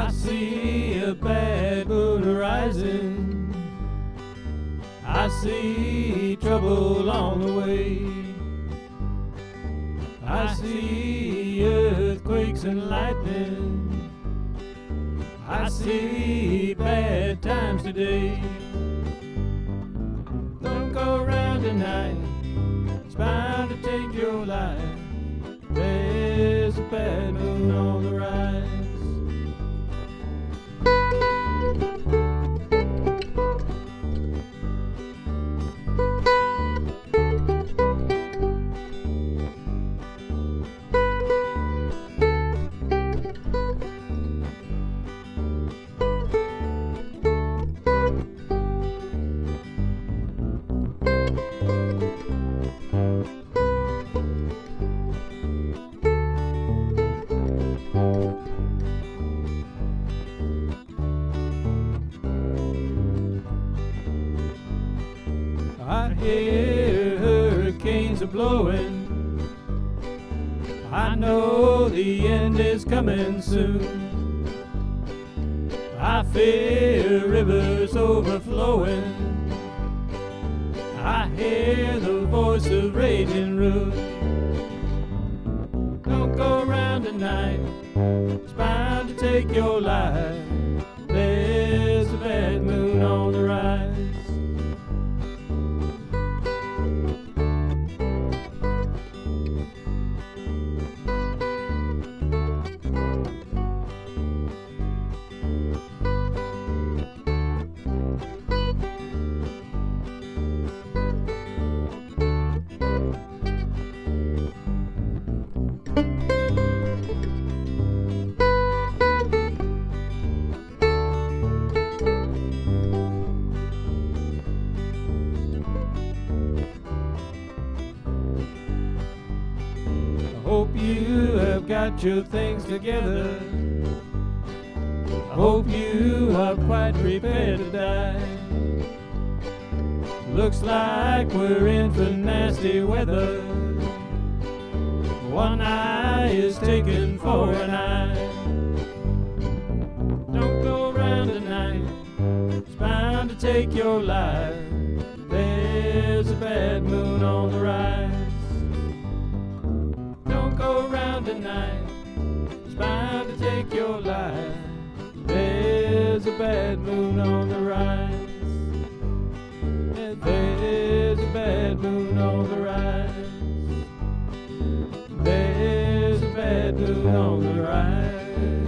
I see a bad moon rising. I see trouble on the way. I see earthquakes and lightning. I see bad times today. Don't go around tonight, it's bound to take your life. There's a bad moon on the rise. I hear hurricanes are blowing. I know the end is coming soon. I fear rivers overflowing. I hear the voice of raging ruin. Don't go around tonight, it's bound to take your life. There's a bad moon on the rise. Hope you have got your things together. I hope you are quite prepared to die. Looks like we're in for nasty weather. One eye is taken for an eye. Don't go around tonight, it's bound to take your life. There's a bad moon on the rise. Go around tonight, it's bound to take your life. There's a bad moon on the rise. There's a bad moon on the rise. There's a bad moon on the rise.